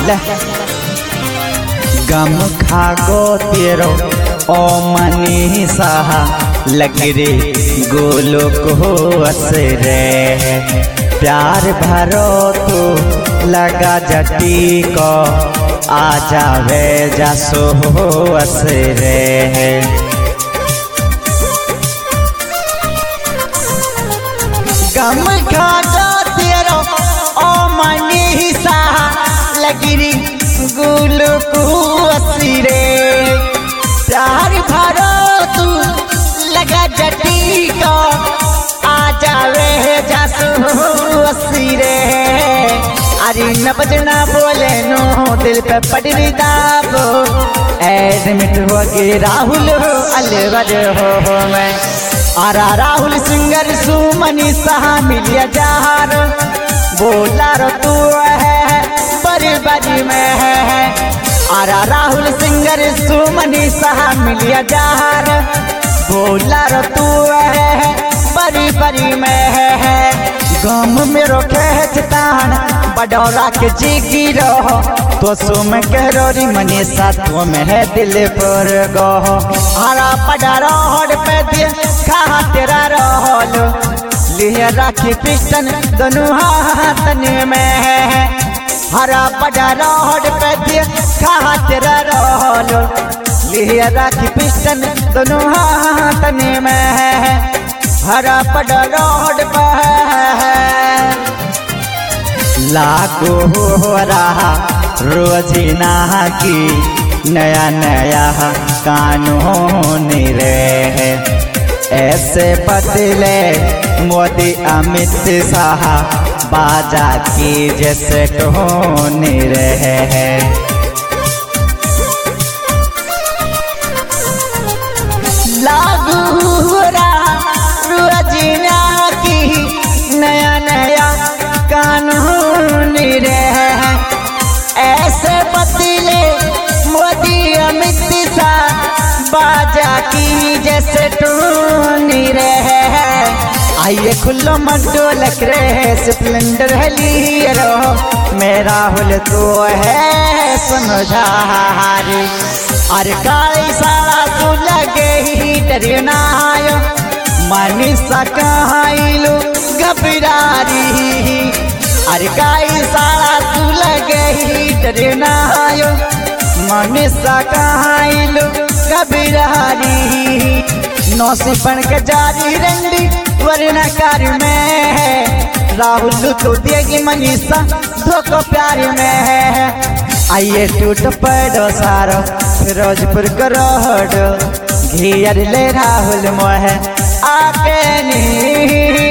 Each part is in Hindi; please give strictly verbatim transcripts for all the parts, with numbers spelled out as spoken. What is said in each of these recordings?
ले गम खागो तेरो ओ मनी सहा लगरे गोलो को असरे प्यार भरो तो लगा जटी को आ जावे जासो असरे गम खागो तेरो ओ मनी सहा लगरी गोलो को असरे प्यार भरो तू लगा जटी को आ जावे जासू असरे अरे न बजना बोले नो दिल पे पटरी दाबो एडमिट हो गए राहुल अलवर हो मैं आरा राहुल सिंगर सुमनी सहा मिलिया जहार बोला रो तू है बड़ी बड़ी में है आरा राहुल सिंगर सुमनी सहा मिलिया जहार बोला रो तू है बड़ी बड़ी में है गम मेरो खेचतान बडौरा के जिगी रहो तो सुम कहरोरी मनीषा तो में है दिल पर गो हरा पड़ा रोड पे दिए खा तेरा रोलो लिए राखी पिस्टन दोनों हाथन में है हरा पड़ा रोड पे दिए खा तेरा रोलो लिए राखी पिस्टन दोनों हाथन में है हरा पड़ा रोड पे लागू हो रहा रोजीना की नया नया कानून रे ऐसे बदले मोदी अमित शाह बाजा की जैसे टोन रहे लागू हो रहा रोजीना की नया नया कानून रे ऐसे बदले मोदी अमित शाह बाजा की जैसे टून रहे आइए खुल्लो मड्डो लग रहे स्प्लेंडर है लीरो मेरा हुल तो है समझारी अरे काली सारा तू लगे ही डरना आयो मनीषा कहाइलो घबरारी अरे काई सारा तू लगे ही डरना आयो मनीषा कहाइलो घबरारी नौसी बन के जारी रंडी वरना कार में है राहुल तो देगी मनीषा धोखो प्यार में है आइए टूट पड़ो सारो फिरोजपुर करोड़ घेर ले राहुल मोह आके नी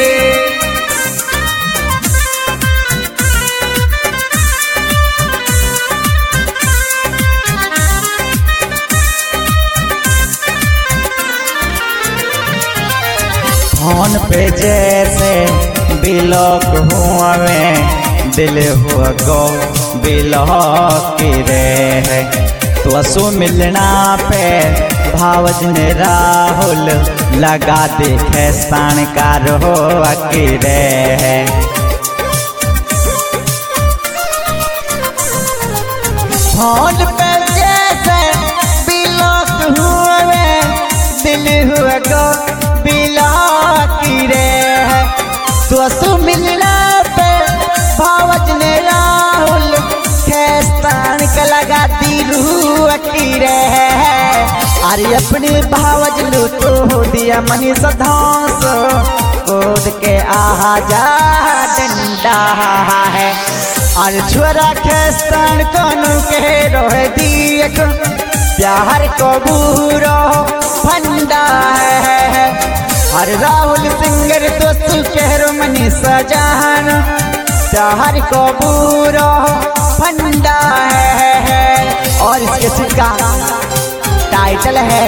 फोन पे जैसे बिलॉक हुआ में दिल हुआ गो बिलॉक रे तो असो मिलना पे भावज ने राहुल लगा देखे स्थान का रो रे फोन पे जैसे बिलॉक हुआ में दिल हुआ गो रे तो मिलना पे भावज ने राहुल खेस्तान का लगा दिलू रे अरे अपनी भावज लू तो हो दिया मनीषा धौस कोद के आहा जा डंडा है अरे छोरा खेस्तान कौन के रोह दिए प्यार को बूरो फंडा है हर राहुल सिंगर दोस्तों कहरो मनीषा जहान प्यार को बूरो फंडा है और इसके सिक्का टाइटल है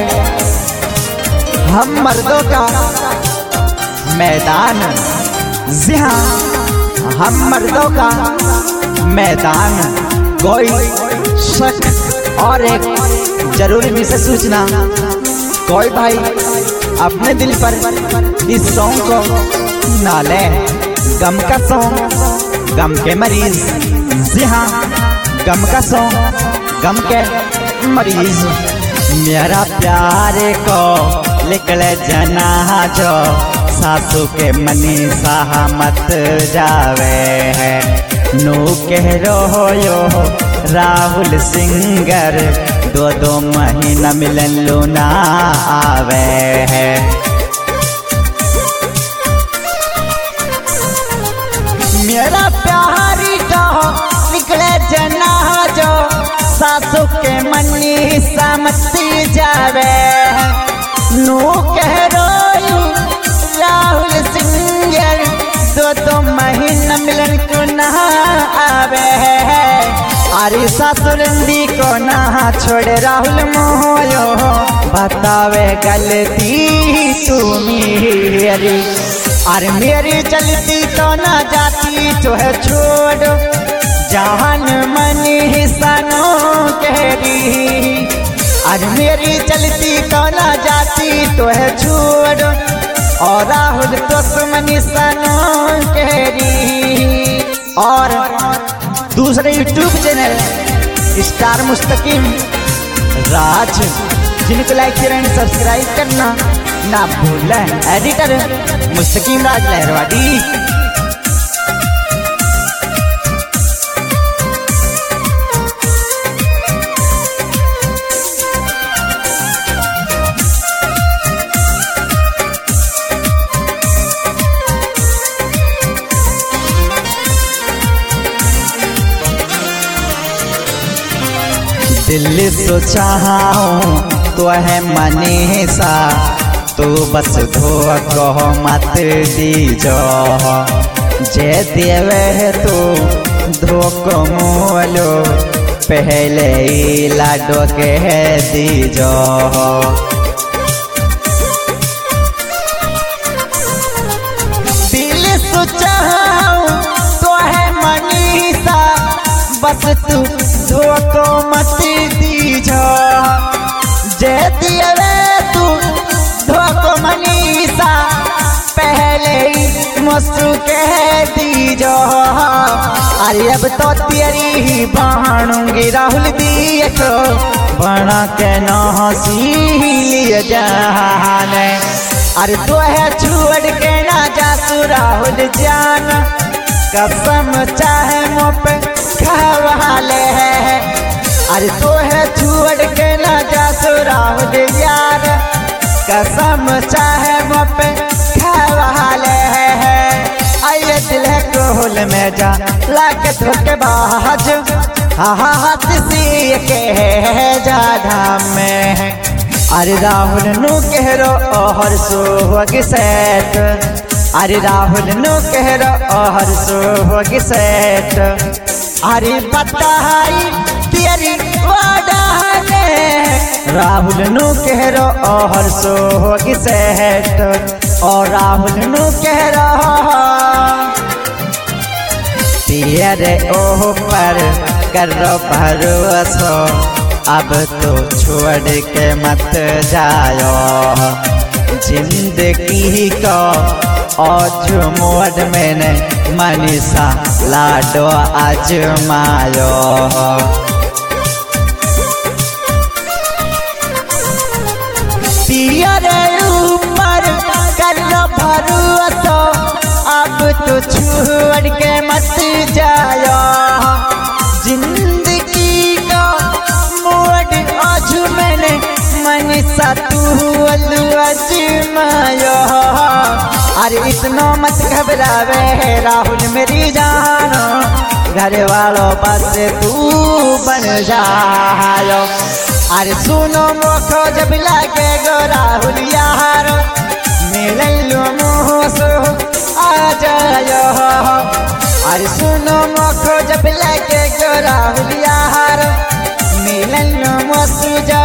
हम मर्दों का मैदान। जी हाँ, हम मर्दों का मैदान। कोई शक और एक जरूरी विशेष सूचना, कोई भाई अपने दिल पर इस सॉन्ग को ना ले, गम का सॉन्ग, गम के मरीज। जी हाँ, गम का सॉन्ग गम के मरीज। मेरा प्यार को निकले जनाजो सासू के मनी सहमत जावे है। नो कह रो यो राहुल सिंगर दो दो महीना मिलन लूना आवे है। मेरा प्यारी तो निकले जनाजो सासू के मनी समझती जावे। नू कह रो राहुल सिंगर दो दो महीना मिलन को ना आवे है। अरे ससुरंदी को ना छोड़े राहुल मोयो बतावे गलती तू मेरी। अरे मेरी चलती तो ना जाती तो है छोड़ जहान मन सनो कहरी। अरे मेरी चलती तो ना जाती तो है छोड़ और राहुल तो सुमनी सनो कहरी। और दूसरे यूट्यूब चैनल स्टार मुस्तकीम राज जिनको लाइक शेयर सब्सक्राइब करना ना भूलें। एडिटर मुस्तकीम राज लहरवाड़ी। दिल सोचा हूँ तो है मनीषा तू बस धोखो मत दीजो। जे देवे तू धोखो मोलो पहले ही लाडो के दीजो। दिल सोचा हूँ तो है मनीषा बस तू धोखो मत दीजो। जे दिए तू धोखो मनीषा पहले ही मुझसे कह दीजो। अरे अब तो तेरी ही बाणूंगी राहुल दिए को बना के न हंसी लिए जाने। अरे तो है छोड़ के ना जासू राहुल जान कसम चाहे मुँह पे खवाले है। अरे तो है छोड़ के ना जासू राहुल यार कसम चाहे मुँह पे खवाले है। आइए दिल है कोहल में जा लाके धोखे बाज हाथ सी के जा धाम में। अरे राहुल नु कह रो हर सोहग सेट। अरे राहुल नु कह रो हर सोहग सेट। अरे बताई तेरी वादाने राहुल नु कह रो हर सोहग सेट। और राहुल नु कह रहा तेरे ओह पर करो भरोसा अब तो छोड़ के मत जायो। जिंदगी को आज मोड़ मैंने मनीषा लाडो आजमायो। तेरे ऊपर करो भरोसा अब तो छोड़ के मत जायो। जिंदगी का मोड़ आज मैंने मनीषा तू अजमायो। अरे इतना मत घबरावे राहुल मेरी जान घर वालों बस तू बन जायो। अरे सुनो मोखो जब लागे गो राहुल यार मिलन लो मुँह सो आ जायो। अरे सुनो मोखो जब लागे गो राहुल यार मिलन लो मुँह सो